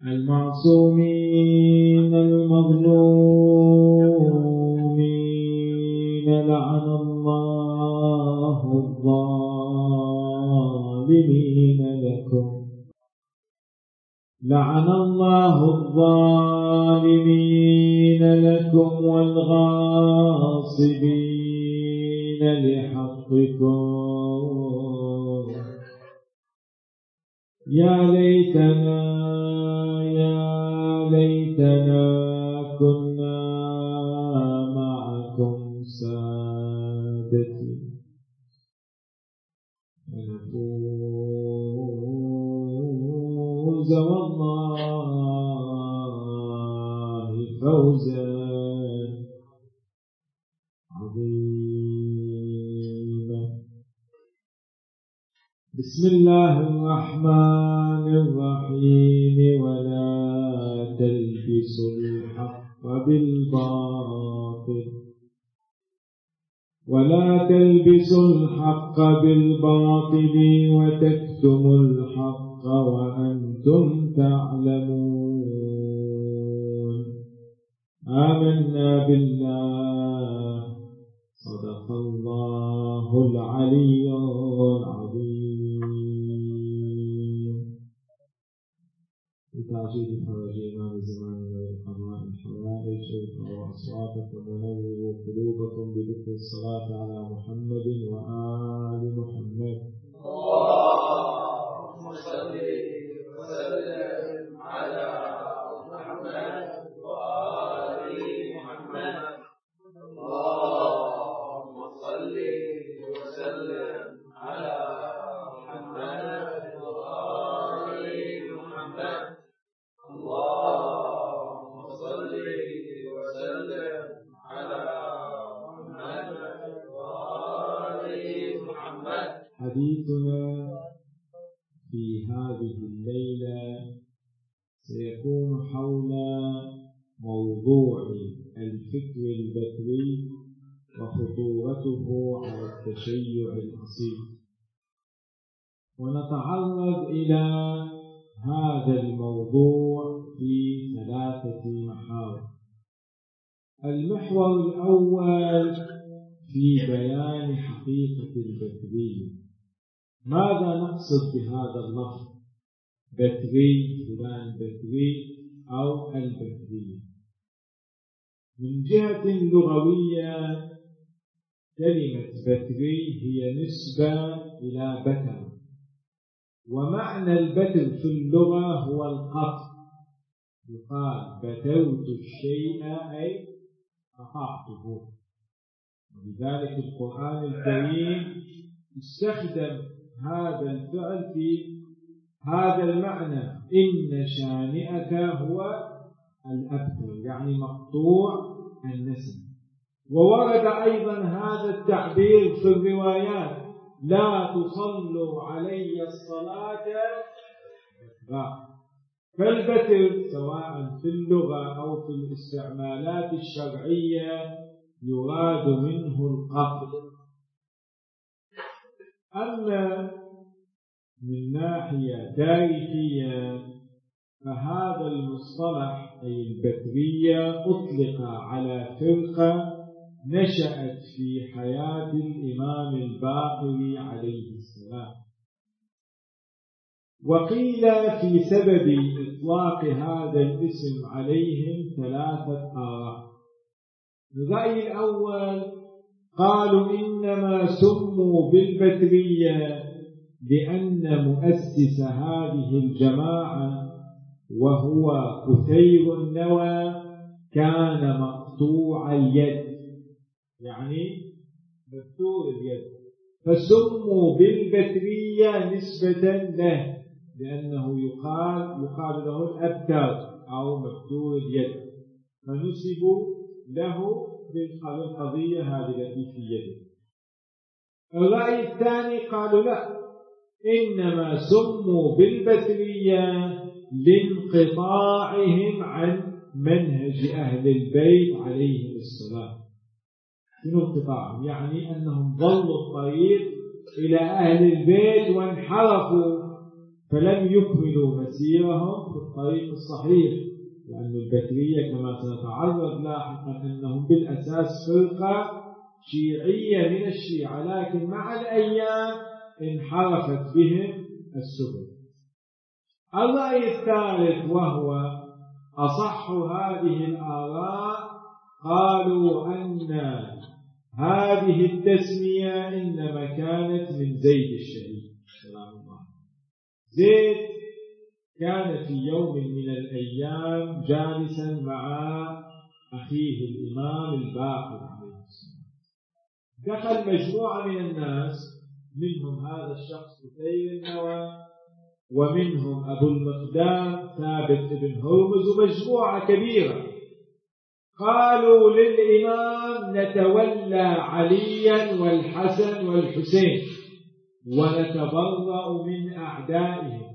المعصومين المظلومين لعن الله الظالمين لكم لعن الله الظالمين لكم والغاصبين لحقكم يا ليتنا كنا معكم سادتي فنفوز والله فوزا عظيما. بسم الله الرحمن الرحيم. ولا تلبسوا الحق بالباطل وتكتموا الحق وأنتم تعلمون. آمنا بالله صدق الله العلي العظيم. بتعجيل فرج إمام الزمان والقضاء الحوائج ارفعوا أصواتكم ونوروا قلوبكم بذكر الصلاة على محمد وآل محمد. اللهم صل وسلم على محمد وآل محمد. اللهم صل وسلم على محمد وآل محمد. اللهم صل وسلم على محمد وآل محمد. حديثنا في هذه الليلة سيكون حول موضوع الفكر البكري وخطورته على التشيع الأصيل، ونتعرض إلى هذا الموضوع في 3 محاور. المحور الأول في بيان حقيقة البكرية. ماذا نقصد بهذا اللفظ بكري؟ فلان بكري أو البكرية. من جهة لغوية كلمة بكري هي نسبة إلى بكر، ومعنى البكر في اللغة هو القطع. يقال بكرت الشيء أي قطعته، ولذلك القرآن الكريم استخدم هذا الفعل في هذا المعنى: إن شانئك هو الأبتر، يعني مقطوع النسب. وورد أيضا هذا التعبير في الروايات: لا تصلوا علي الصلاة. فالبتر سواء في اللغة أو في الاستعمالات الشرعية يراد منه القتل. أما من ناحية تاريخية فهذا المصطلح أي البكرية أطلق على فرقة نشأت في حياة الإمام الباقر عليه السلام. وقيل في سبب إطلاق هذا الاسم عليهم 3 آراء. الرأي الأول قالوا إنما سموا بالبكرية لأن مؤسس هذه الجماعة وهو كثير النوى كان مقطوع اليد، يعني مبتور اليد، فسموا بالبكرية نسبة له، لأنه يقال له الأبتر أو مبتور اليد، فنسبوا له بالقضية هذه التي في يده. الرأي الثاني قالوا لا، إنما سموا بالبكرية لانقطاعهم عن منهج أهل البيت عليهم السلام. شنو انقطاعهم؟ يعني أنهم ضلوا الطريق إلى أهل البيت وانحرفوا، فلم يكملوا مسيرهم في الطريق الصحيح، لأن البترية كما سنتعرض لاحقا أنهم بالأساس فرقة شيعية من الشيعة، لكن مع الأيام انحرفت بهم السبل. الرأي الثالث وهو أصح هذه الآراء، قالوا أن هذه التسمية إنما كانت من زيد الشهيد سلام الله. زيد كان في يوم من الأيام جالسا مع أخيه الإمام الباقر عليه السلام، دخل مجموعة من الناس، منهم هذا الشخص كثير النوى، ومنهم أبو المقدام ثابت بن هرمز، ومجموعة كبيرة. قالوا للإمام نتولى عليا والحسن والحسين ونتبرأ من أعدائهم.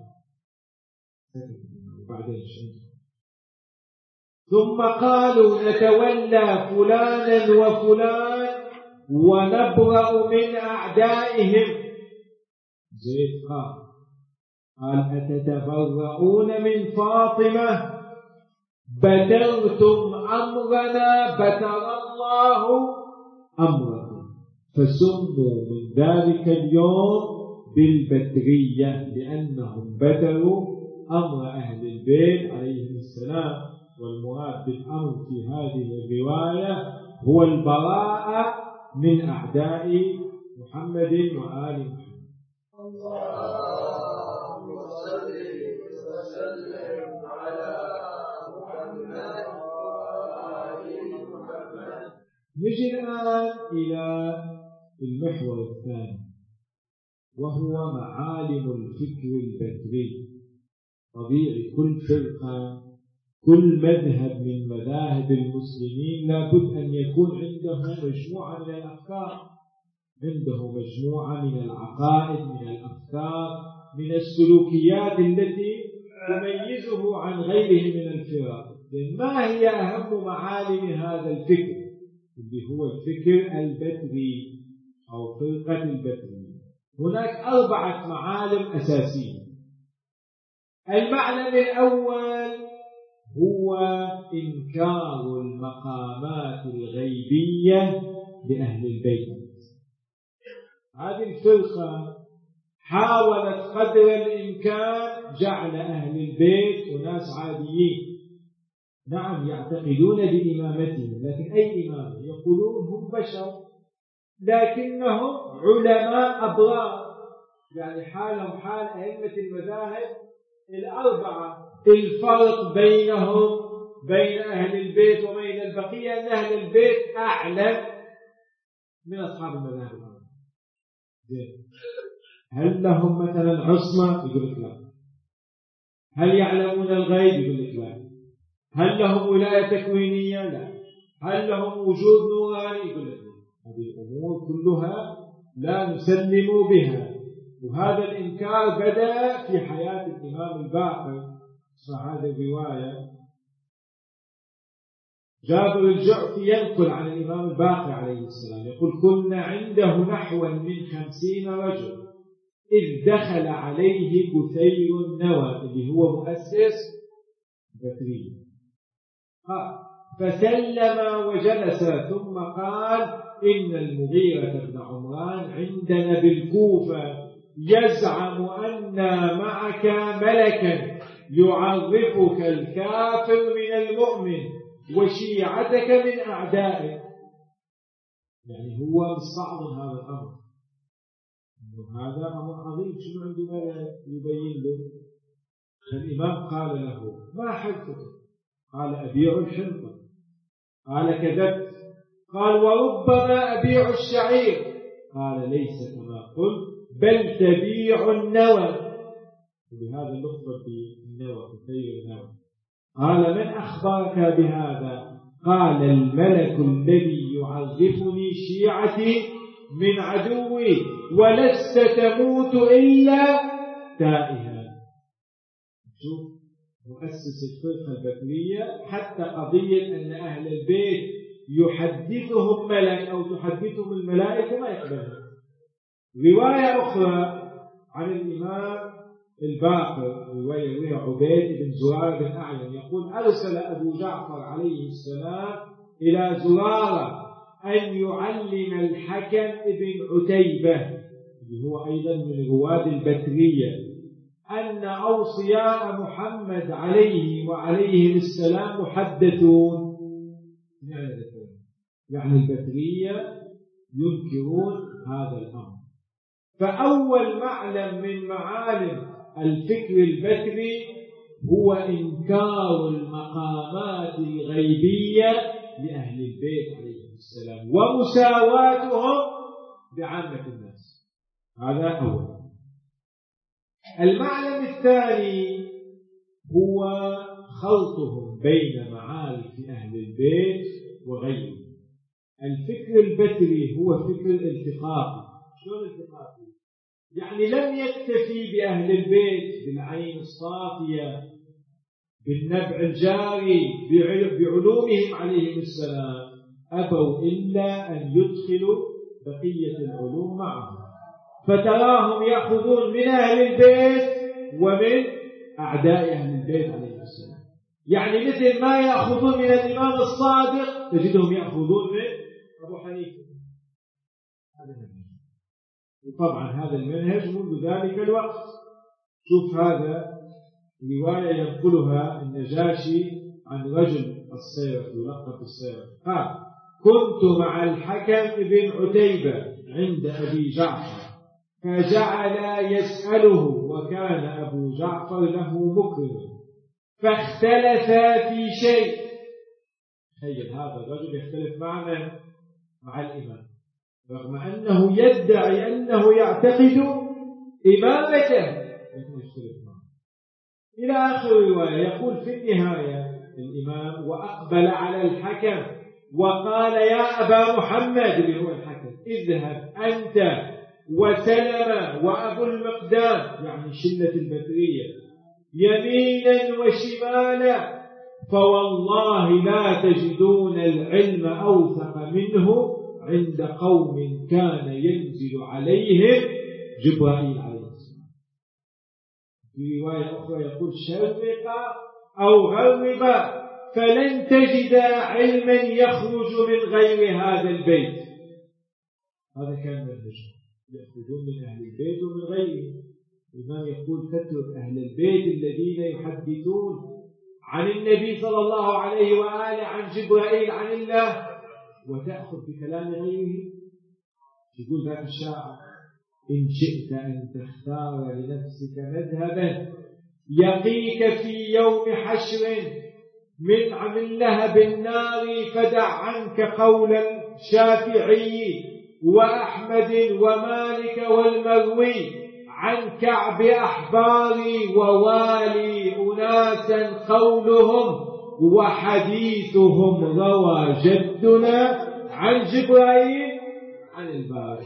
ثم قالوا نتولى فلانا وفلان ونبرأ من أعدائهم. زيد قال أتتبرؤون من فاطمة؟ بترتم أمرنا بتر الله أمركم. فسموا من ذلك اليوم بالبترية، لأنهم بتروا أمر أهل البيت عليهم السلام. والمراد بالأمر في هذه الرواية هو البراءة من أعداء محمد وآل محمد. اللهم صل وسلم على محمد وآل محمد. نجي الآن إلى المحور الثاني، وهو معالم الفكر البتري. طبيعي كل فرقة، كل مذهب من مذاهب المسلمين لابد أن يكون عنده مجموعة من الأفكار، عنده مجموعة من العقائد، من الأفكار، من السلوكيات التي تميزه عن غيره من الفرق. ما هي أهم معالم هذا الفكر اللي هو الفكر البتري أو فرقة البتري؟ هناك 4 معالم أساسية. المعلم الأول هو إنكار المقامات الغيبية لأهل البيت. هذه الفرقة حاولت قدر الإمكان جعل أهل البيت وناس عاديين، نعم يعتقدون بإمامتهم، لكن أي إمام؟ يقولون هم بشر لكنهم علماء أبرار، يعني حالهم حال أئمة المذاهب 4. الفرق بينهم بين أهل البيت وبين البقية أن أهل البيت أعلم من أصحاب المذاهب الأربعة. هل لهم مثلا عصمة؟ يقول لك لا. هل يعلمون الغيب؟ يقول لك لا. هل لهم ولاية تكوينية؟ لا. هل لهم وجود نوراني؟ يقول لك لا. هذه الأمور كلها لا نسلم بها. وهذا الإنكار بدأ في حياة الإمام الباقر. هذه الرواية جابر الجعفي ينقل عن الإمام الباقر عليه السلام يقول كنا عنده نحو من 50 رجل إذ دخل عليه كثير النوى اللي هو مؤسس بترية فسلم وجلس ثم قال إن المغيرة بن عمران عندنا بالكوفة يزعم أن معك ملكا يعرفك الكافر من المؤمن وشيعتك من أعدائك. يعني هو مستعظم هذا الأمر، هذا أمر عظيم، شنو عندما يبين له؟ فالإمام قال له ما حدثك؟ قال أبيع الحنطة. قال كذبت. قال وربما أبيع الشعير. قال ليس كما قلت بل تبيع النوى. بهذا اللقب بالنوى كثير النوى. قال من أخبرك بهذا؟ قال الملك الذي يعرفني شيعتي من عدوي ولست تموت إلا تائها. شوف مؤسس الفرقة البترية حتى قضية أن أهل البيت يحدثهم ملك أو تحدثهم الملائكة ما يقبلها. رواية أخرى عن الإمام الباقر رواية عبيد بن زرارة بن أعين يقول أرسل أبو جعفر عليه السلام إلى زرارة أن يعلم الحكم بن عتيبة اللي هو أيضا من رواد البترية أن أوصياء محمد عليه وعليه السلام محدثون. يعني البترية ينكرون هذا الأمر. فأول معلم من معالم الفكر البتري هو إنكار المقامات الغيبية لأهل البيت عليهم السلام ومساواتهم بعامة الناس. هذا أول. المعلم الثاني هو خلطهم بين معارف أهل البيت وغيره. الفكر البتري هو فكر الالتقاطي. شلون الالتقاطي؟ يعني لم يكتفي بأهل البيت بالعين الصافية بالنبع الجاري بعلومهم عليهم السلام، أبوا إلا أن يدخلوا بقية العلوم معهم، فتراهم يأخذون من أهل البيت ومن أعداء أهل البيت عليهم السلام. يعني مثل ما يأخذون من الإمام الصادق تجدهم يأخذون من أبو حنيفة. وطبعا هذا المنهج منذ ذلك الوقت. شوف هذا رواية ينقلها النجاشي عن رجل السيرة يلقب بالسيرة قال: كنت مع الحكم بن عتيبة عند أبي جعفر فجعل يسأله وكان أبو جعفر له مكرم فاختلفا في شيء. تخيل هذا الرجل يختلف مع من؟ مع الإمام، رغم أنه يدعي أنه يعتقد إمامته لكن يختلف معه. إلى آخر الرواية. يقول في النهاية الإمام وأقبل على الحكم وقال: يا أبا محمد اللي هو الحكم، اذهب أنت وسلم وأبو المقدام يعني شلة البترية يمينا وشمالا، فوالله لا تجدون العلم أوثق منه عند قوم كان ينزل عليهم جبرائيل عليه السلام. في رواية أخرى يقول: شرق أو غرب فلن تجد علما يخرج من غير هذا البيت. هذا كان منهجه، يأخذون من أهل البيت ومن غيره. الإمام يقول: تترك أهل البيت الذين يحدثون عن النبي صلى الله عليه وآله عن جبرائيل عن الله وتأخذ بكلام غيره. يقول ذاك الشاعر: إن شئت أن تختار لنفسك مذهبا يقيك في يوم حشر من لهب النار فدع عنك قول الشافعي وأحمد ومالك والمروي عن كعب أحباري ووالي أناسا قولهم وحديثهم روى جدنا عن جبرائيل عن الباري.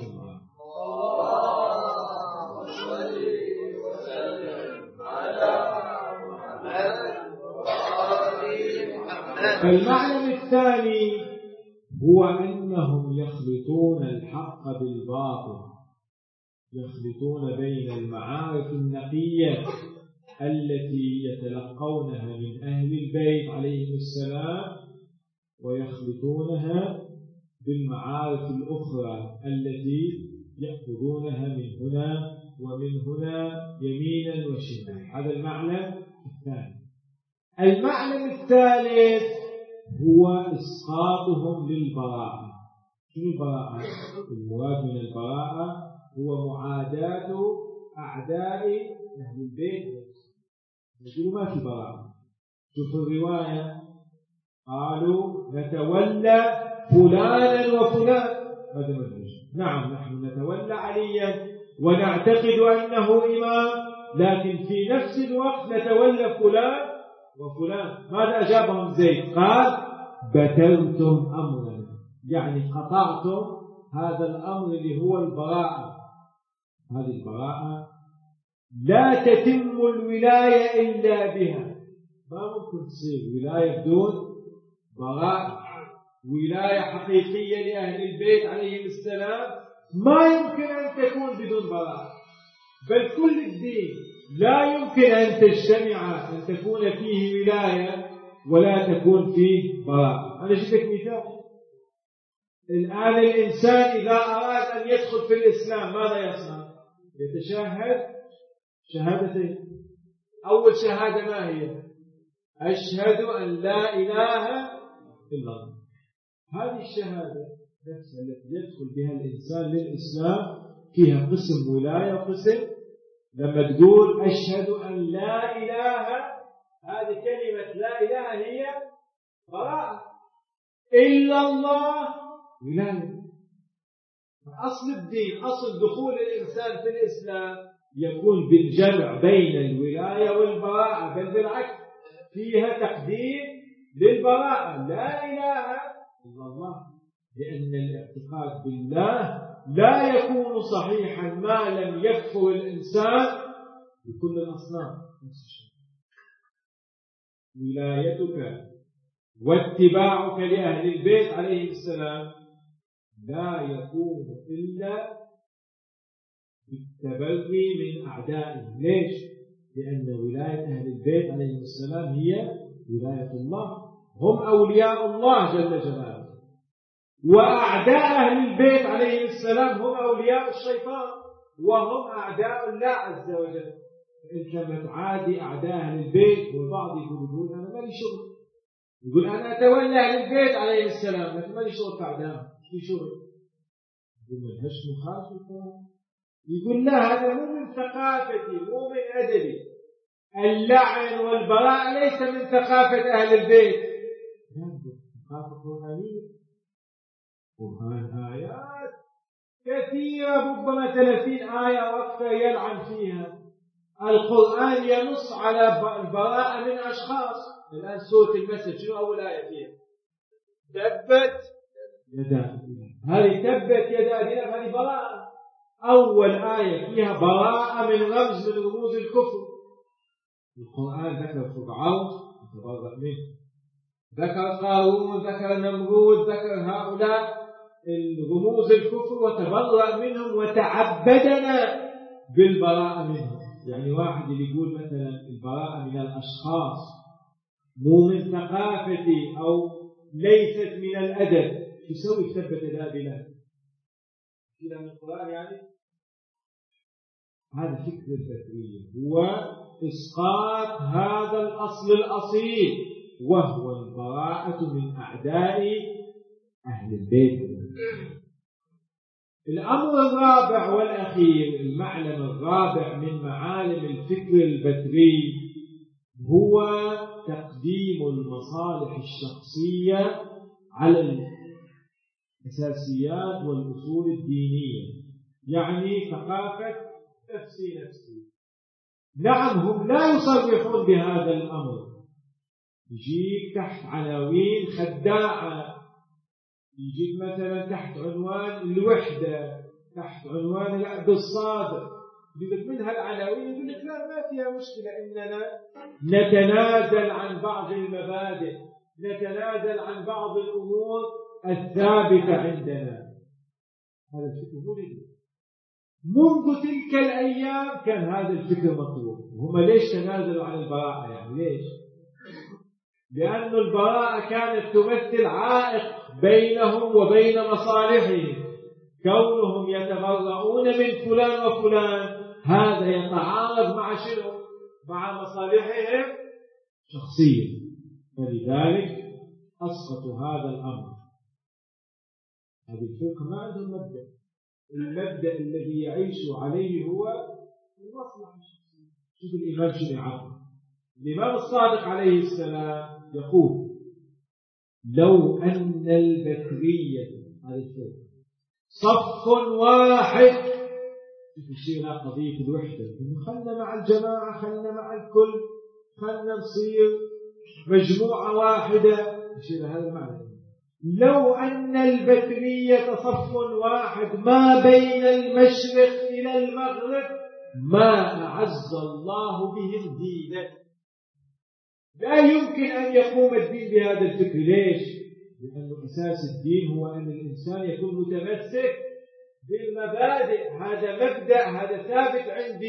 المعنى الثاني هو أنهم يخلطون الحق بالباطل، يخلطون بين المعارف النقية التي يتلقونها من أهل البيت عليهم السلام ويخلطونها بالمعارف الأخرى التي يأخذونها من هنا ومن هنا يمينا وشمالا. هذا المعنى الثاني. المعنى الثالث هو إسقاطهم للبراءة. شنو البراءة؟ المراد من البراءة هو معاداة أعداء أهل البيت. يقولوا ما في براءة. شوفوا الرواية: قالوا نتولى فلانا وفلان. هذا منهج. نعم نحن نتولى عليا ونعتقد أنه إمام، لكن في نفس الوقت نتولى فلان وفلان. ماذا أجابهم زيد؟ قال: بترتم أمرنا، يعني قطعتم هذا الأمر اللي هو البراءة. هذه البراءة لا تتم الولاية إلا بها. ما ممكن تصير ولاية بدون براءة. ولاية حقيقية لأهل البيت عليهم السلام ما يمكن أن تكون بدون براءة. بل كل الدين لا يمكن أن تجتمع أن تكون فيه ولاية ولا تكون فيه براءة. أنا جبت مثال. الآن الإنسان إذا أراد أن يدخل في الإسلام ماذا يصنع؟ يتشهد شهادتين. أول شهادة ما هي؟ أشهد أن لا إله إلا الله. هذه الشهادة نفسها التي يدخل بها الإنسان للإسلام فيها قسم ولاية وقسم. لما تقول أشهد أن لا إله، هذه كلمة لا إله هي براءة، إلا الله ولاية. أصل الدين، أصل دخول الإنسان في الإسلام يكون بالجمع بين الولاية والبراءة، بل بالعكس فيها تقديم للبراءة. لا إله إلا الله، لأن الاعتقاد بالله لا يكون صحيحا ما لم يكفر الإنسان بكل الأصنام. ولايتك واتباعك لأهل البيت عليهم السلام لا يكون إلا بالتبري من أعدائهم. ليش؟ لأن ولاية أهل البيت عليهم السلام هي ولاية الله، هم أولياء الله جل جلاله، وأعداء أهل البيت عليهم السلام هم أولياء الشيطان وهم أعداء الله عز وجل. أنت لما تعادي أعداء أهل البيت، والبعض يقول أنا مالي شغل، يقول أنا أتولى أهل البيت عليهم السلام لكن مالي شغل في أعداء، في شغل. يقول من هش مخالف، يقول لا هذا مو من ثقافتي، مو من أدبي. اللعن والبراء ليس من ثقافة أهل البيت، ثقافة قرآنية. قرآن آيات كثيرة، ربما 30 آية وقفة يلعن فيها. القرآن ينص على البراءة من أشخاص. الآن سورة المسجد شنو أول آية فيها؟ تبت يدا، هذه تبت يدا هذه براءة. أول آية فيها براءة من رمز من رموز الكفر. القرآن ذكر فرعون تبرأ منه، ذكر قارون، ذكر نمرود، ذكر هؤلاء الرموز الكفر وتبرأ منهم وتعبدنا بالبراءة منهم. يعني واحد اللي يقول مثلا البراءة من الأشخاص مو من ثقافتي أو ليست من الأدب، يسوي ثبت الآبلة كذا من القرآن. يعني هذا فكر البدرية، هو إسقاط هذا الأصل الأصيل وهو البراءة من أعداء أهل البيت. الأمر الرابع والأخير، المعلم الرابع من معالم الفكر البدري، هو تقديم المصالح الشخصية على الأساسيات والأصول الدينية. يعني ثقافة نفسي. نعم هم لا يصرحون بهذا الأمر، يجيك تحت عناوين خداعة، يجيك مثلا تحت عنوان الوحدة، تحت عنوان العبد الصادق، يجيك من هالعناوين يقول لك لا ما فيها مشكلة إننا نتنازل عن بعض المبادئ، نتنازل عن بعض الأمور الثابتة عندنا. هذا الفكر ولد منذ تلك الأيام، كان هذا الفكر مطلوب. هم ليش تنازلوا عن البراءة؟ يعني ليش؟ لأن البراءة كانت تمثل عائق بينهم وبين مصالحهم. كونهم يتبرؤون من فلان وفلان هذا يتعارض مع شنو؟ مع مصالحهم شخصيا، فلذلك أسقطوا هذا الأمر. هذه الفرقة ما عندهم مبدأ، المبدأ الذي يعيش عليه هو المصلحة الشخصية. شوف الإمام شنو يعبر. الإمام الصادق عليه السلام يقول لو أن البكرية صف واحد، تشير إلى قضية الوحدة، خلنا مع الجماعة، خلنا مع الكل، خلنا نصير مجموعة واحدة، تشير هذا المعنى. لو أن البكرية صف واحد ما بين المشرق إلى المغرب ما أعز الله بهم دينا. لا يمكن أن يقوم الدين بهذا الفكر. ليش؟ لأن أساس الدين هو أن الإنسان يكون متمسك بالمبادئ. هذا مبدأ، هذا ثابت عندي،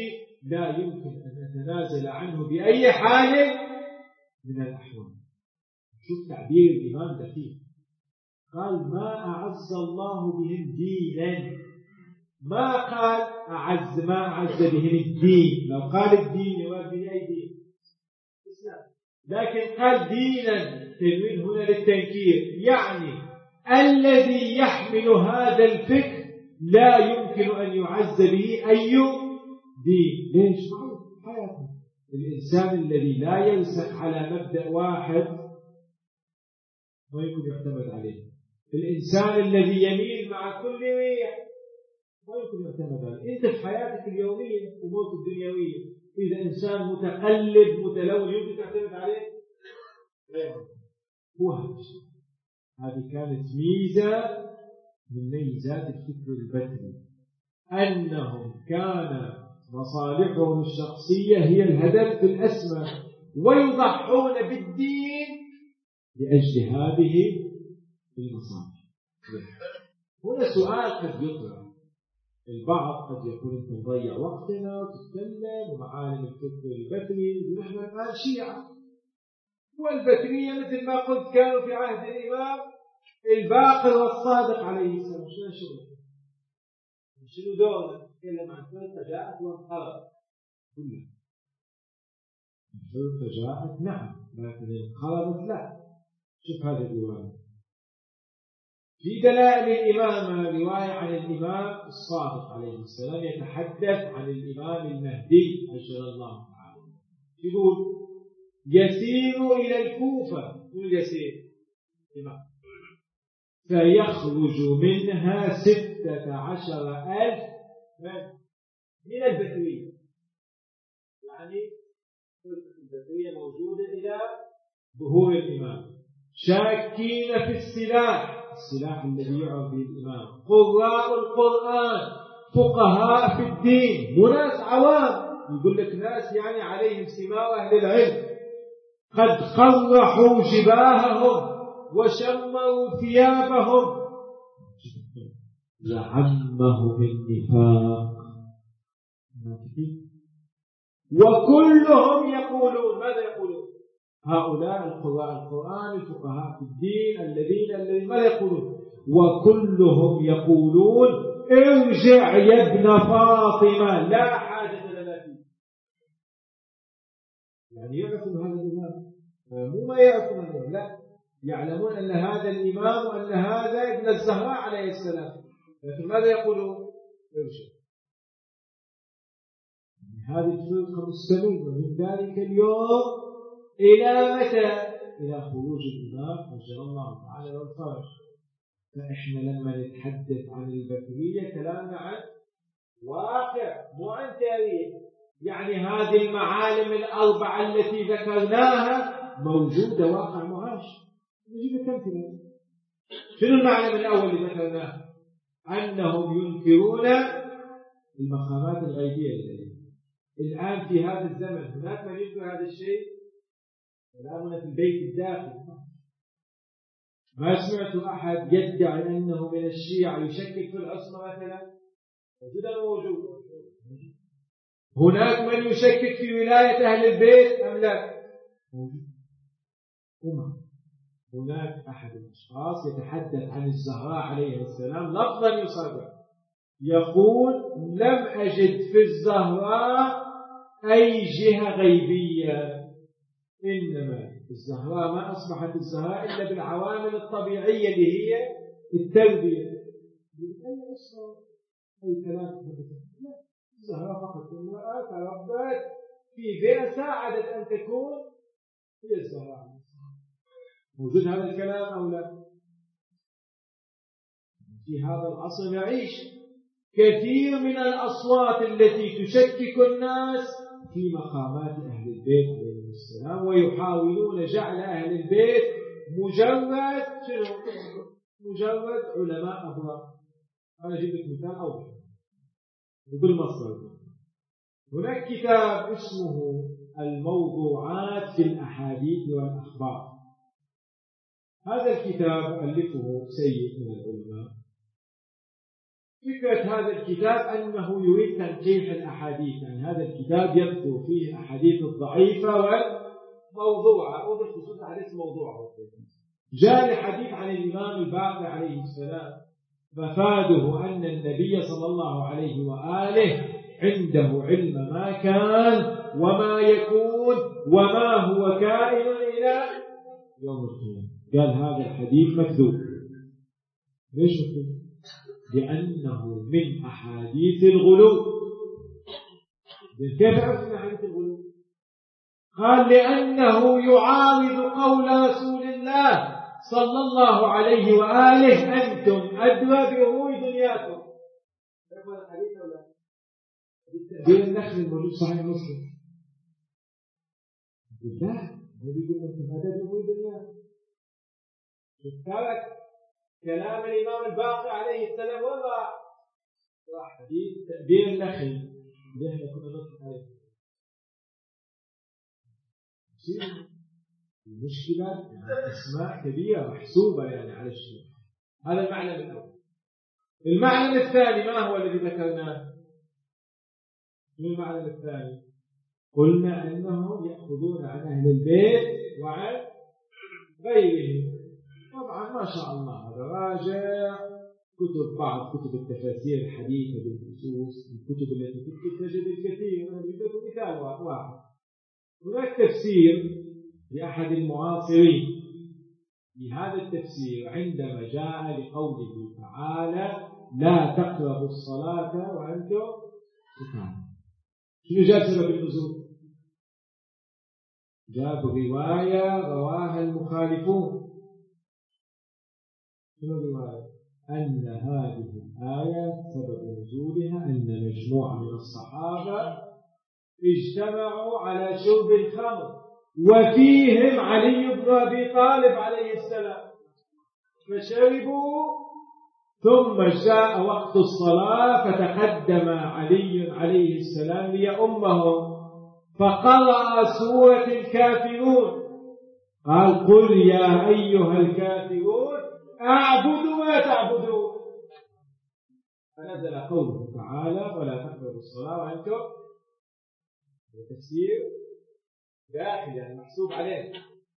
لا يمكن أن أتنازل عنه بأي حال من الأحوال. شوف تعبير الإمام دقيق، قال ما أعز الله بهم دينا، ما قال ما أعز بهم الدين. لو قال الدين يراد به أي دين؟ الإسلام. لكن قال دينا، تنوين هنا للتنكير، يعني الذي يحمل هذا الفكر لا يمكن أن يعز به أي دين. ليش؟ معروف حياته. الإنسان الذي لا يرسخ على مبدأ واحد ما يمكن يعتمد عليه. الإنسان الذي يميل مع كل ريح ما يمكن يعتمد عليه. أنت في حياتك اليومية أمورك الدنيوية إذا إنسان متقلب متلون يمكن تعتمد عليه؟ لا. هو هذا الشيء. هذه كانت ميزة من ميزات الفكر البدري، أنهم كان مصالحهم الشخصية هي الهدف الأسمى، ويضحون بالدين لأجل هذه المصالح. هنا سؤال قد يطرح، البعض قد يقول أنت نضيع وقتنا وتتكلم ومعالم الفكر البدري، نحن الآن شيعة، والبدرية مثل ما قلت كانوا في عهد الإمام الباقر والصادق عليه السلام. شنو دورنا؟ نتكلم عن فرقة جاءت وانقرضت كلها. فرقة جاءت نعم، لكن انقرضت لا. شوف هذا الرواية في دلائل الإمامة، رواية عن الإمام الصادق عليه السلام يتحدث عن الإمام المهدي عجل الله تعالى، يقول يسير إلى الكوفة، يسير إمام فيخرج منها 16,000 من البدوية، يعني البدوية موجودة إلى ظهور الإمام، شاكين في السلاح الذي يعرف به الإمام، قراء القرآن، فقهاء في الدين، وناس عوام، يقول لك ناس يعني عليهم سماء أهل العلم، قد خرحوا جباههم وشمروا ثيابهم، لعمهم النفاق، وكلهم يقولون ماذا يقولون؟ هؤلاء القراء القرآن الفقهاء في الدين الذين ماذا يقولون؟ وكلهم يقولون ارجع يا ابن فاطمة لا حاجة لنا فيه. يعني يعرفون هذا الإمام، مو ما يعرفون، لا، يعلمون أن هذا الإمام وأن هذا ابن الزهراء عليه السلام، لكن ماذا يقولون؟ ارجع. هذه الفرقة مستمرة من ذلك اليوم إلى متى؟ إلى خروج الإمام عجل الله تعالى والفرج. فإحنا لما نتحدث عن البكرية كلامنا عن واقع مو عن تاريخ، يعني هذه المعالم الأربعة التي ذكرناها موجودة واقع معاش. نجيب كم كلام. شنو المعلم الأول اللي ذكرناه؟ أنهم ينكرون المقامات الغيبية لديهم. الآن في هذا الزمن هناك من ينكر هذا الشيء؟ الآن هنا في البيت الداخلي ما سمعت أحد يدعي أنه من الشيعة يشكك في العصمة مثلا، موجود. هناك من يشكك في ولاية أهل البيت أم لا؟ هناك أحد الأشخاص يتحدث عن الزهراء عليه السلام لفظا يصرح، يقول لم أجد في الزهراء أي جهة غيبية، إنما الزهراء ما أصبحت الزهراء إلا بالعوامل الطبيعية اللي هي التربية. أي أصلا أي كلام؟ لا، الزهراء فقط امرأة تربت في بيئة ساعدت أن تكون هي الزهراء. موجود هذا الكلام أو لا؟ في هذا العصر نعيش كثير من الأصوات التي تشكك الناس في مقامات أهل البيت عليهم السلام، ويحاولون جعل أهل البيت مجرد علماء أبرار. أنا أجيب لك مثال أوضح بالمصدر. هناك كتاب اسمه الموضوعات في الأحاديث والأخبار. هذا الكتاب ألفه سيد من العلماء فكرة هذا الكتاب أنه يريد تنقيح الأحاديث، يعني هذا الكتاب يذكر فيه الأحاديث الضعيفة والموضوعة، وبالخصوص حديث موضوعة. جاء الحديث عن الإمام الباقر عليه السلام مفاده أن النبي صلى الله عليه وآله عنده علم ما كان وما يكون وما هو كائن إلى يوم القيامة. قال هذا الحديث مكذوب. ليش مكذوب؟ لأنه من أحاديث الغلو. كيف عرفنا أحاديث الغلو؟ قال لأنه يعارض قول رسول الله صلى الله عليه وآله أنتم أدرى بأمور دنياكم. هذا الحديث ولا تأبير النخل الموجود صحيح مسلم؟ لا، النبي يقول أنتم أدرى بأمور دنياكم. ترك كلام الإمام الباقر عليه السلام وضع حديث تأبير النخل اللي احنا كنا نطلق عليه. المشكلة أسماء كبيرة محسوبة يعني على الشيء. هذا المعنى الأول. المعنى الثاني ما هو الذي ذكرناه؟ المعنى الثاني قلنا أنهم يأخذون عن أهل البيت وعن غيرهم. طبعا ما شاء الله هذا راجع كتب بعض كتب التفاسير الحديثة بالنصوص، الكتب التي تجد الكثير. أنا أريد لكم مثال واحد. هناك تفسير لأحد المعاصرين لهذا التفسير عندما جاء لقوله تعالى لا تقربوا الصلاة وأنتم سكارى. شنو جاء سبب النزول؟ جاب رواية رواها المخالفون. شنو الرواية؟ أن هذه الآية سبب نزولها أن مجموعة من الصحابة اجتمعوا على شرب الخمر وفيهم علي بن أبي طالب عليه السلام، فشربوا ثم جاء وقت الصلاة فتقدم علي عليه السلام ليؤمهم فقرأ سورة الكافرون. قال قل يا أيها الكافرون أعبد ما تعبدون. فنزل قوله تعالى ولا تقربوا الصلاة وأنتم. التفسير داخل يعني محسوب عليه.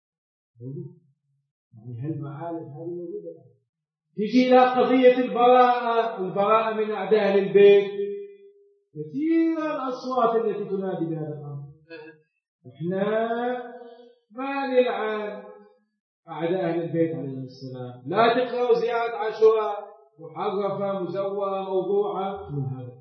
يعني هالمعالم هذه موجودة. تجي إلى قضية البراءة من أعداء أهل البيت. كثير الأصوات التي تنادي بهذا الأمر. إحنا ما نلعن أعداء أهل البيت عليهم السلام، لا تقرأوا زيارة عاشوراء محرفة مزورة موضوعة من هذا.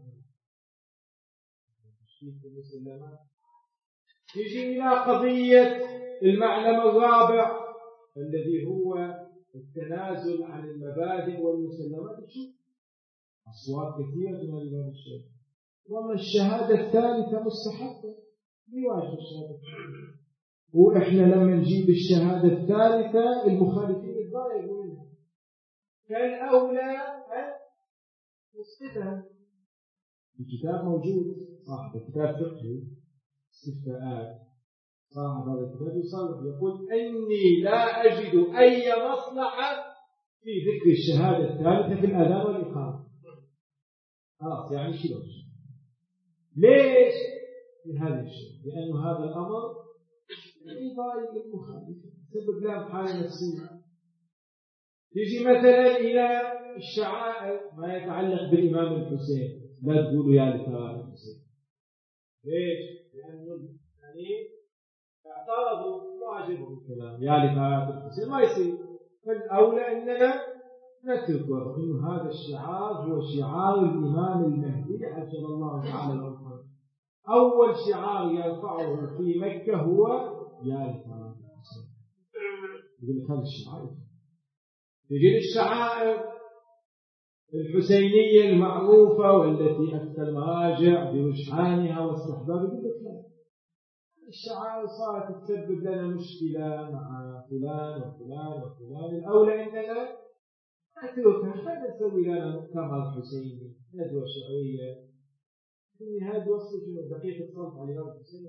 تجي إلى قضية المعلم الرابع الذي هو التنازل عن المبادئ والمسلمات. تشوف أصوات كثيرة من الإمام الشافعي والله الشهادة الثالثة مستحبة بواجب الشهادة الثالثة. وإحنا لما نجيب الشهادة الثالثة المخالفين يتضايقوا منها. كالأولى نسقطها. الكتاب موجود صاحب الكتاب فقهي استفتاءات. صاحب هذا الكتاب يصرح يقول إني لا أجد أي مصلحة في ذكر الشهادة الثالثة في الأذان والإقامة. خلاص يعني شيء ليش؟ لهذا الشيء لأن هذا الأمر يضايق المخالف سبب لهم حالة نفسية. يجي مثلا إلى الشعائر ما يتعلق بالإمام الحسين لا تقولوا يا لترى الحسين. ليش؟ لأنه يعني اعترضوا معجبهم الكلام يا لترى الحسين ما يصير. فالأولى أننا نتركه إنه هذا الشعار هو شعار الإمام المهدي عجل الله تعالى الأمر. أول شعار يرفعه في مكة هو يا لترى الحسين. يقول لك هذا الشعار. تجي الشعائر الحسينية المعروفة والتي أفتى المراجع برجحانها واستحباب. يقول لك لا الشعائر صارت تسبب لنا مشكلة مع فلان وفلان وفلان. الأولى إننا نتركها. خلينا نسوي لنا مؤتمر حسيني ندوة شعرية في النهاية توصل في دقيقة صوت على الإمام الحسين.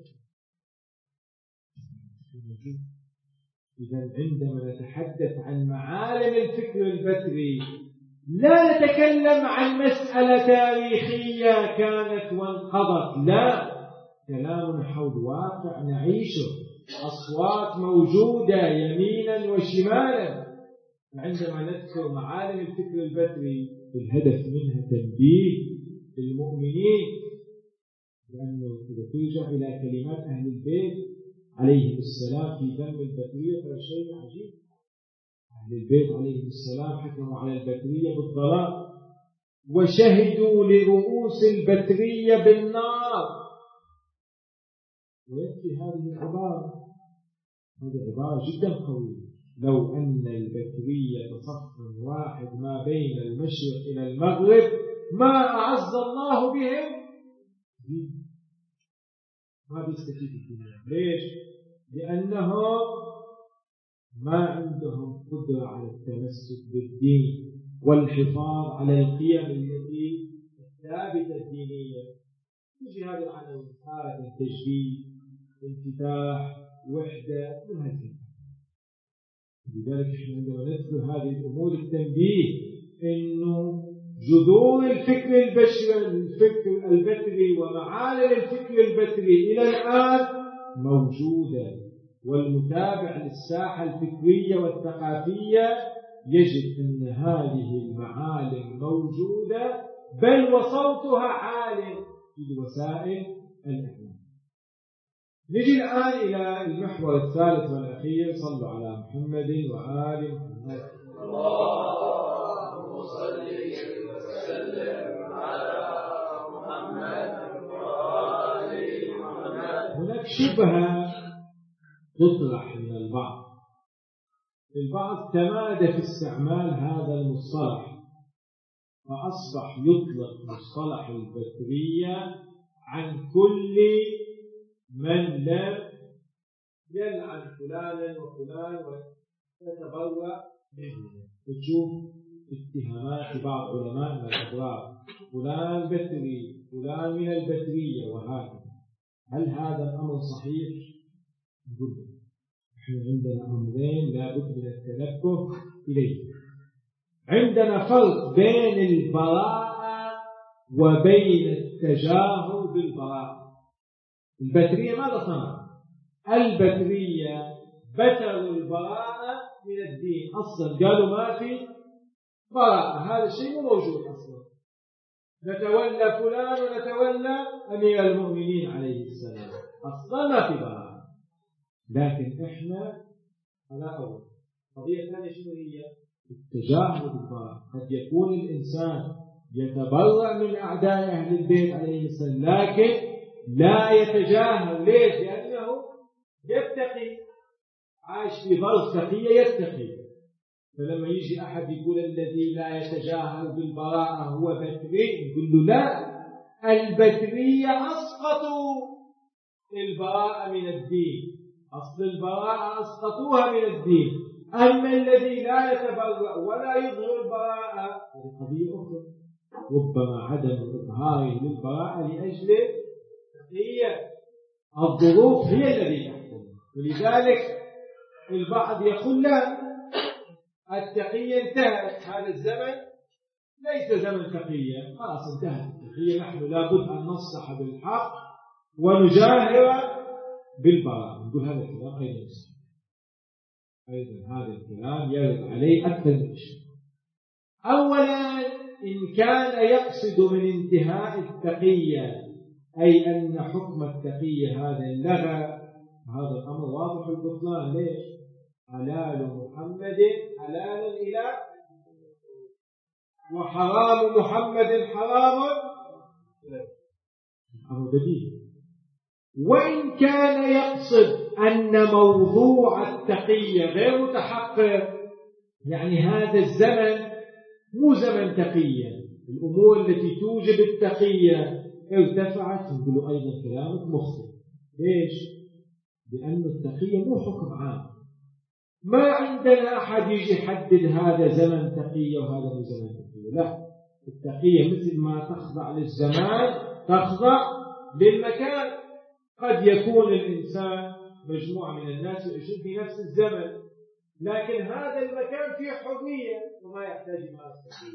إذا عندما نتحدث عن معالم الفكر البتري لا نتكلم عن مسألة تاريخية كانت وانقضت، لا، كلامنا حول واقع نعيشه، أصوات موجودة يمينا وشمالا. عندما نذكر معالم الفكر البتري الهدف منها تنبيه المؤمنين، لأنه إذا ترجع إلى كلمات أهل البيت عليهم السلام في ذم البترية فشيء عجيب. أهل البيت عليهم السلام حكموا على البترية بالضلال وشهدوا لرؤوس البترية بالنار. ويكفي هذه العبارة، هذه عبارة جدا قوية، لو أن البترية صف واحد ما بين المشرق إلى المغرب ما أعز الله بهم ما بيستفيد الدنيا. ليش؟ لأنهم ما عندهم قدرة على التمسك بالدين والحفاظ على القيم التي الثابتة الدينية. تجي هذه العناوين: حالة تجديد، انفتاح، وحدة، من هذه. لذلك احنا عندما نذكر هذه الأمور التنبيه إنه جذور الفكر الفكر البتري ومعالم الفكر البتري إلى الآن موجودة، والمتابع للساحة الفكرية والثقافية يجد أن هذه المعالم موجودة، بل وصوتها عال في وسائل الإعلام. نجي الآن إلى المحور الثالث والأخير. صلوا على محمد وآل محمد. اللهم صل وسلم على محمد وآل محمد. هناك شبهة تطرح من البعض تمادى في استعمال هذا المصطلح، فأصبح يطلق مصطلح البترية عن كل من لم يلعن فلانا وفلان ويتبرأ منه. وتشوف اتهامات بعض علماء الأبرار: فلان بتري، فلان من البترية، وهكذا. هل هذا الأمر صحيح؟ نقول نحن عندنا أمرين لا بد من التنبه إليه. عندنا فرق بين البراءة وبين التجاهل بالبراءة. البترية ماذا صنع؟ البترية بتروا البراءة من الدين أصلا، قالوا ما في براءة، هذا الشيء مو موجود أصلا، نتولى فلان ونتولى أمير المؤمنين عليه السلام، أصلا ما في براءة. لكن إحنا على أول قضية ثانية شنو هي؟ التجاهل بالبراءة. قد يكون الإنسان يتبرأ من أعداء أهل البيت عليه السلام لكن لا يتجاهل. ليش؟ لأنه يتقي، عايش في ظرف تقية يتقي. فلما يجي أحد يقول الذي لا يتجاهل بالبراءة هو بتري، يقول له لا، البترية أسقطوا البراءة من الدين، أصل البراءة أسقطوها من الدين. أما الذي لا يتبرأ ولا يظهر البراءة هذه قضية أخرى، ربما عدم إظهاره للبراءة لأجل هي الظروف هي الذي تحكم. ولذلك البعض يقول لا، التقية انتهت، هذا الزمن ليس زمن تقية، خلاص انتهت التقية، نحن لابد أن نصلح بالحق ونجاهر بالبراءة. نقول هذا الكلام أيضا صحيح، أيضا هذا الكلام يرد عليه أكثر من شيء. أولا، إن كان يقصد من انتهاء التقية أي أن حكم التقية هذا انلغى، هذا الأمر واضح البطلان. ليش؟ حلال محمد حلال إلى، وحرام محمد حرام إلى، أمر بديهي. وإن كان يقصد أن موضوع التقية غير متحقق، يعني هذا الزمن مو زمن تقية، الأمور التي توجب التقية ارتفعت، نقول أيضا كلامك مخطئ. ليش؟ لأن التقية مو حكم عام، ما عندنا أحد يجي يحدد هذا زمن تقية وهذا مو زمن تقية، لا، التقية مثل ما تخضع للزمان تخضع للمكان. قد يكون الإنسان مجموعة من الناس يعيشون في نفس الزمن، لكن هذا المكان فيه حرية وما يحتاج إلى التقية.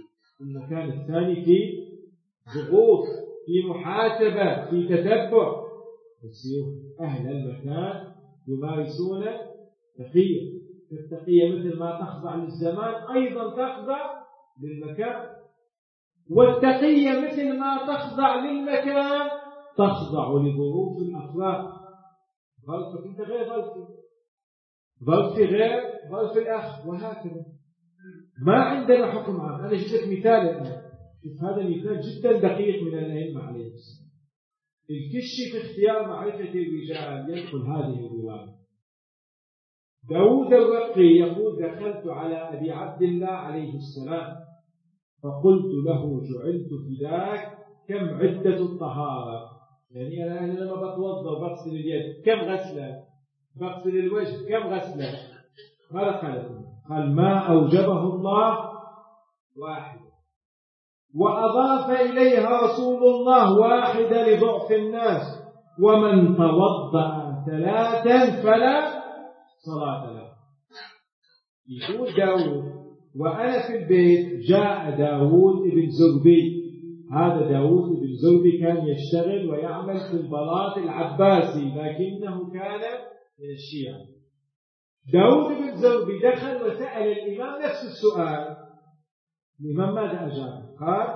المكان الثاني في ضغوط، في محاسبة، في تتبع. يصير أهل المكان يمارسون تقية. التقية مثل ما تخضع للزمان أيضا تخضع للمكان، والتقية مثل ما تخضع للمكان تخضع لظروف الأفراد. ظرفك أنت غير ظرفي، ظرفي غير ظرف الأخ، وهكذا. ما عندنا حكم عام. أنا جبت مثال الآن، شوف هذا مثال جدا دقيق من الأئمة عليه السلام. الكشي في اختيار معرفة الرجال يدخل هذه الرواية. داود الرقي يقول: دخلت على أبي عبد الله عليه السلام فقلت له: جعلت فداك، كم عدة الطهارة؟ يعني أنا لما بتوضأ وبغسل اليد كم غسلة؟ بغسل الوجه كم غسلة؟ ماذا قال؟ قال: ما أوجبه الله واحد، وأضاف إليها رسول الله واحدة لضعف الناس، ومن توضأ 3 فلا صلاة له. يقول داود وأنا في البيت جاء داود ابن زربي. هذا داود ابن زربي كان يشتغل ويعمل في البلاط العباسي، لكنه كان من الشيعة. داود بن زربي دخل وسأل الإمام نفس السؤال. الإمام ماذا أجاب؟ قال: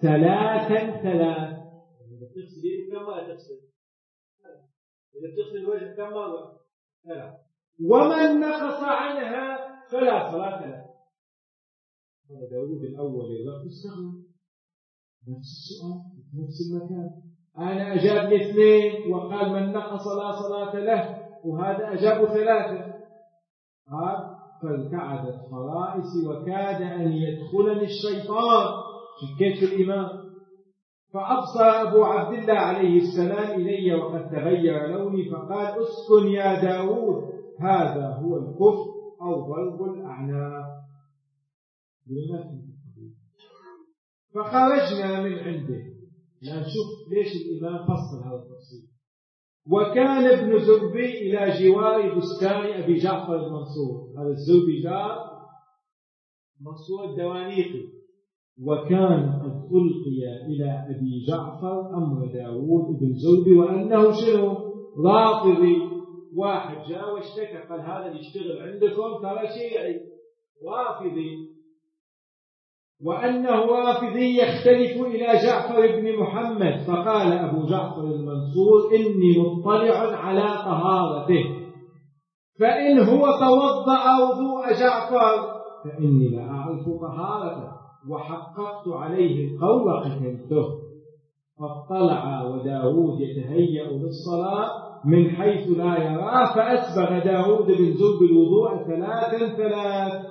3. إذا بتغسل يدك كم مرة تغسل؟ إذا بتغسل الوجه كم مرة؟ 3. ومن نقص عنها فلا صلاة له. هذا داود الأول يغلق استغنى. نفس السؤال نفس المكان. أنا أجاب 2 وقال: من نقص لا صلاة له، وهذا أجاب 3. قال: فارتعدت فرائسي وكاد أن يدخلني الشيطان. شكيت في الإمام. فأبصر أبو عبد الله عليه السلام إلي وقد تغير لوني، فقال: اسكن يا داود، هذا هو الكفر أو ضرب الأعناق. فخرجنا من عنده. نشوف ليش الإمام فصل هذا التفصيل. وكان ابن زربي إلى جوار بستان أبي جعفر المنصور. هذا الزربي جار منصور الدوانيقي، وكان قد ألقي إلى أبي جعفر أمر داود بن زربي وأنه شنو؟ رافضي. واحد جاء واشتكى قال: هذا اللي يشتغل عندكم ترى شيعي رافضي، وأنه رافضي يختلف إلى جعفر بن محمد. فقال أبو جعفر المنصور: إني مطلع على طهارته، فإن هو توضأ وضوء جعفر فإني لا أعرف طهارته، وحققت عليه القول وقتلته. فاطلع وداود يتهيأ للصلاة من حيث لا يراه، فأسبغ داود بن زرب الوضوء 3.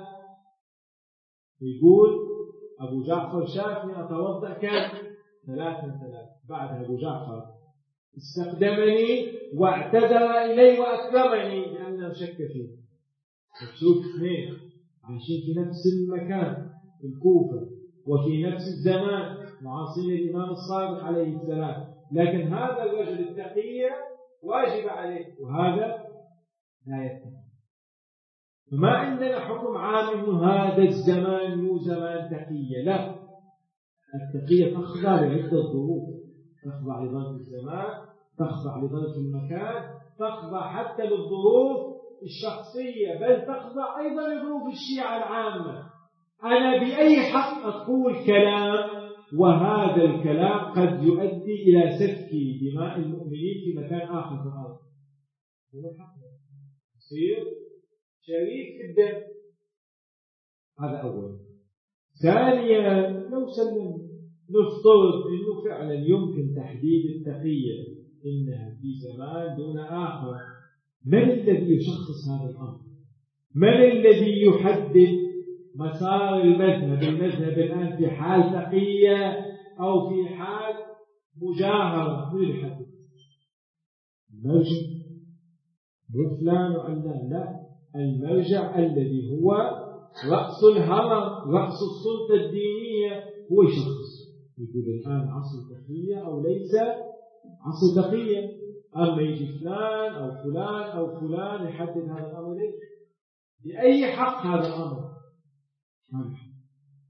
يقول أبو جعفر شافني أتوضأ كم؟ 3. بعد أبو جعفر استقدمني واعتذر إلي وأكرمني لأنه شك فيه. تشوف 2 عايشين في نفس المكان في الكوفة وفي نفس الزمان معاصرين الإمام الصادق عليه السلام، لكن هذا الرجل التقية واجب عليه وهذا لا يتقي. فما عندنا حكم عام إنه هذا الزمان مو زمان تقية، لا. التقية تخضع لعدة ظروف، تخضع لظرف الزمان، تخضع لظرف المكان، تخضع حتى للظروف الشخصية، بل تخضع أيضا لظروف الشيعة العامة. أنا بأي حق أقول كلام وهذا الكلام قد يؤدي إلى سفك دماء المؤمنين في مكان آخر في الأرض؟ هذا الحق يصير شريك في الدم. هذا أول. ثانيا، لو سلم نفترض أنه فعلا يمكن تحديد التقية إنها في زمان دون آخر، من الذي يشخص هذا الأمر؟ من الذي يحدد مسار المذهب الآن في حال تقية أو في حال مجاهرة؟ من يحدد؟ المرجع فلان وعلان؟ لا، المرجع الذي هو رأس الهرم، رأس السلطة الدينية هو يشخص، يقول الآن عصر تقية أو ليس عصر تقية. أما يجي فلان أو فلان أو فلان يحدد هذا الأمر ليش؟ بأي حق هذا الأمر؟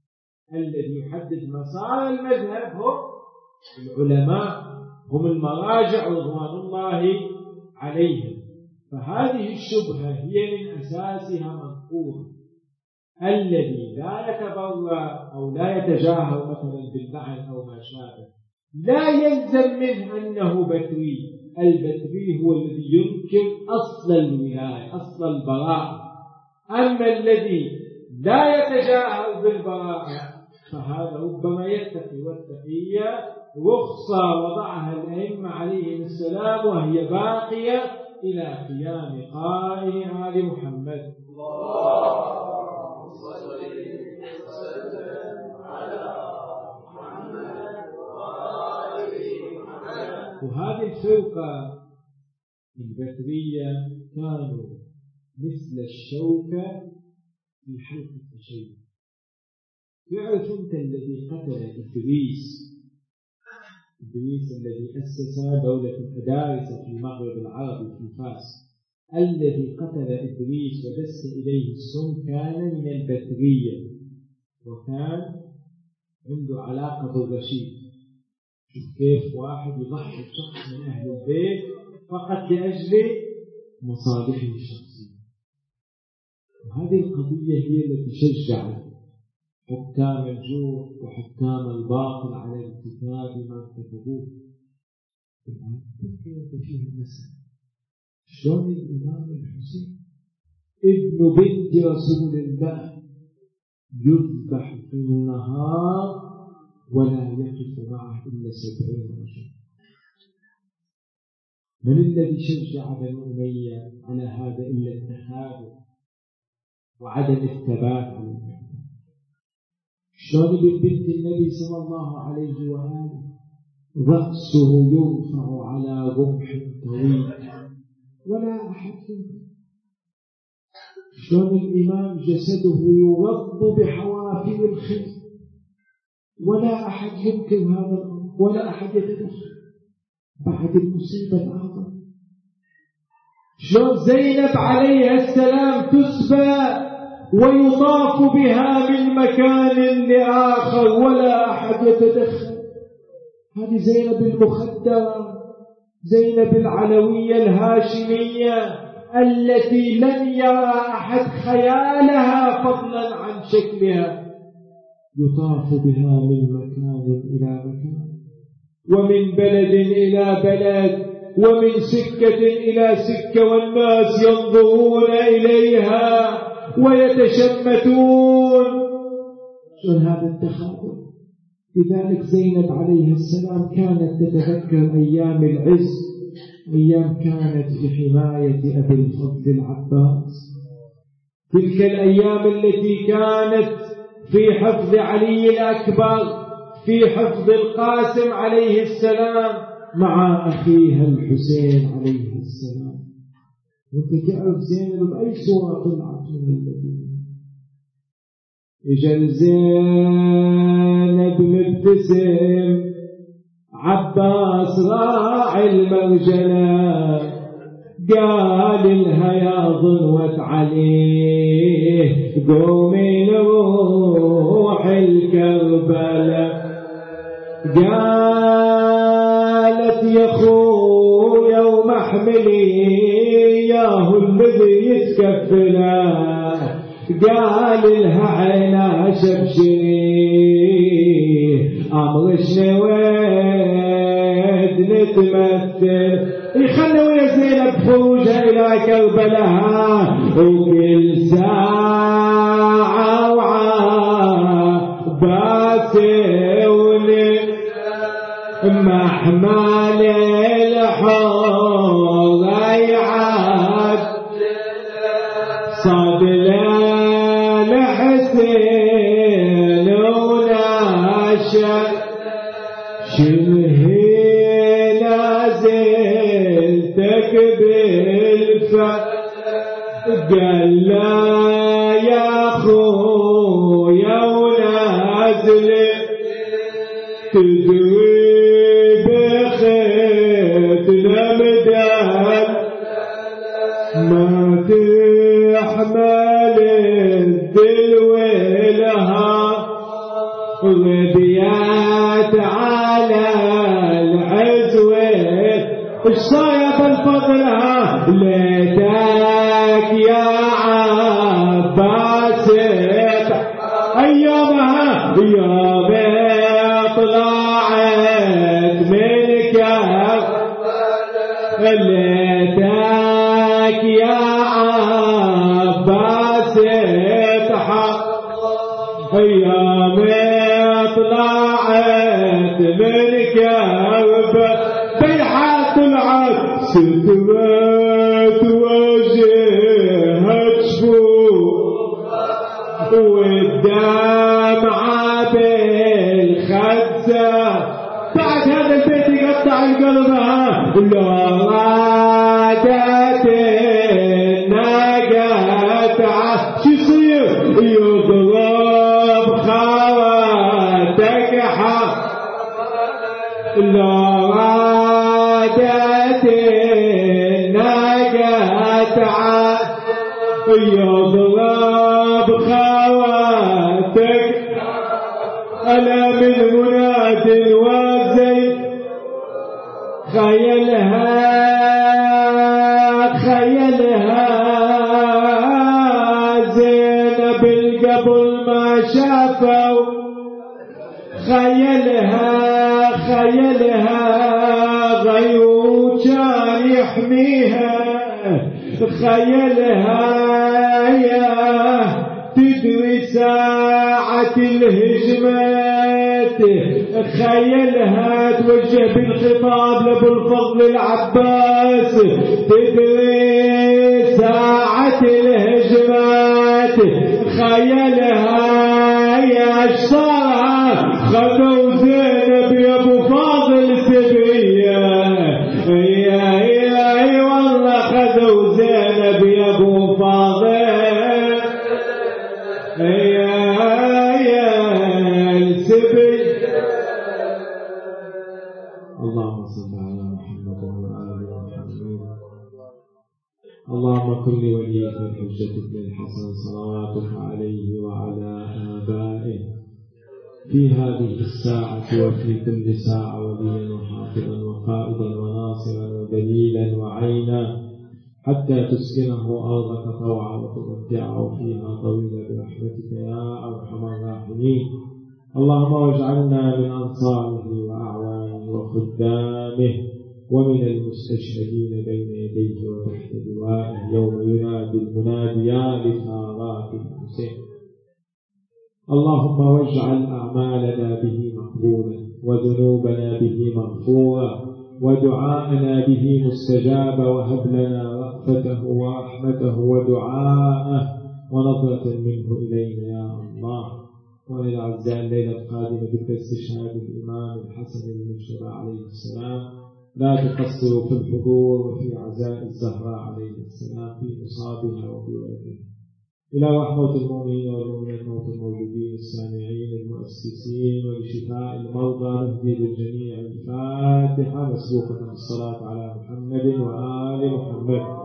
الذي يحدد مسار المذهب هم العلماء، هم المراجع رضوان الله عليهم. فهذه الشبهة هي من أساسها منقوضة. الذي لا يتبرأ أو لا يتجاهر مثلا باللعن أو ما شابه لا يلزم منه أنه بتري. البتري هو الذي ينكر أصل الولاية، أصل البراءة. أما الذي لا يتجاهر بالبراءة فهذا ربما يتقي، والتقية رخصة وضعها الأئمة عليهم السلام وهي باقية إلى قيام قائم آل محمد. وهذه الفرقة البترية كانوا مثل الشوكة في حلق التشيع. تعرف أنت الذي قتل إدريس الذي أسس دولة المدارس في المغرب العربي في فاس، الذي قتل إدريس ودس إليه السم كان من البترية، وكان عنده علاقة بالرشيد. شوف كيف واحد يضحي بشخص من أهل البيت فقط لأجل مصالحه الشخصية. وهذه القضية هي التي شجعت حكام الجور وحكام الباطل على ارتكاب ما ارتكبوه. الآن كيف فيها المسألة؟ شلون الإمام الحسين ابن بنت رسول الله يذبح في النهار ولا يقف معه إلا 70 رجل؟ من الذي شجع بني أمية على هذا إلا التخاذل وعدم الثبات على الحكم؟ شلون بنت النبي صلى الله عليه وآله رأسه يرفع على رمح طويل ولا أحد ينكر؟ شلون الإمام جسده يغض بحوافر الخيل ولا أحد ينكر هذا الأمر ولا أحد يتدخل بعد المصيبة الأعظم؟ شلون زينب عليها السلام تسبى ويطاف بها من مكان لآخر ولا أحد يتدخل؟ هذه زينب المخدرة، زينب العلوية الهاشمية التي لم يرى أحد خيالها فضلا عن شكلها. يطاف بها من مكان إلى مكان، ومن بلد إلى بلد، ومن سكة إلى سكة، والناس ينظرون إليها ويتشمتون. شو هذا التخاذل؟ لذلك زينب عليه السلام كانت تتذكر أيام العز، أيام كانت بحماية أبي الفضل العباس، تلك الأيام التي كانت في حفظ علي الأكبر، في حفظ القاسم عليه السلام مع أخيها الحسين عليه السلام. وانت تعرف زينب بأي صورة طلعت من المدينة؟ اجا زينب مبتسم، عباس راعي المرجلة قال لها يا ضنوة عليه قومي نروح الكربلة. قالت يا خويا ومحملي ياهو الذي يتكفله. قال لها عينا شبشري أمرش نويد نتمثل، يخلوا يا زينب فوجها إلى كربلاء. وكل ساعة وعباسي محمل الحور يعاد صاد الحسين وناشا شبه نازلتك بالفتح. قال لا يا خويا ونازل تدري بخيتنا مدال ما تحمل الدلو لها ايش صاير بالفضل ليتك يا عباس ايامها يوم طلعت منك ليتك يا عباس ايام طلعت منك بيحة طلعت سترت وجهها تشوف والدمعة بالخدة بعد هذا البيت يقطع القلب لو رادت الناقة شو يصير يضرب خواتك لو رادت الناقة يضرب خواتك ألا من مناد وزيت خيلها زينب القبل ما شافوا خيلها غيو كان يحميها خيلها يا تدري ساعة الهجمات خيلها توجه بالخطاب لابو الفضل العباس تدري ساعة الهجمات خيلها يا شطارة خذوا زينب يا ابو فاضل سبية اي والله خذوا زينب يا ابو فاضل اللهم صل على محمد وعلى آل محمد. اللهم كن لوليك الحجة بن الحسن صلواتك عليه وعلى آبائه في هذه الساعة وفي كل ساعة وليا وحافظا وقائدا وناصرا ودليلا وعينا حتى تسكنه أرضك طوعا وتمتعه فيها طويلا برحمتك يا أرحم الراحمين. اللهم واجعلنا من أنصاره وأعوانه وخدامه ومن المستشهدين بين يديه وتحت لوائه يوم ينادي المنادي يا لثارات الحسين. اللهم واجعل أعمالنا به مقبولة وذنوبنا به مغفورة ودعاءنا به مستجابة وهب لنا رأفته ورحمته ودعاءه ونظرة منه إلينا يا الله. وللأعزاء الليلة القادمة ذكر استشهاد الإمام الحسن المجتبى عليه السلام. لا تقصروا في الحضور وفي عزاء الزهراء عليه السلام في مصابها وفي وجهها. إلى رحمة المؤمنين والمؤمنات الموجودين السامعين المؤسسين ولشفاء المرضى نهدي للجميع الفاتحة مسبوقة بالصلاة على محمد وآل محمد.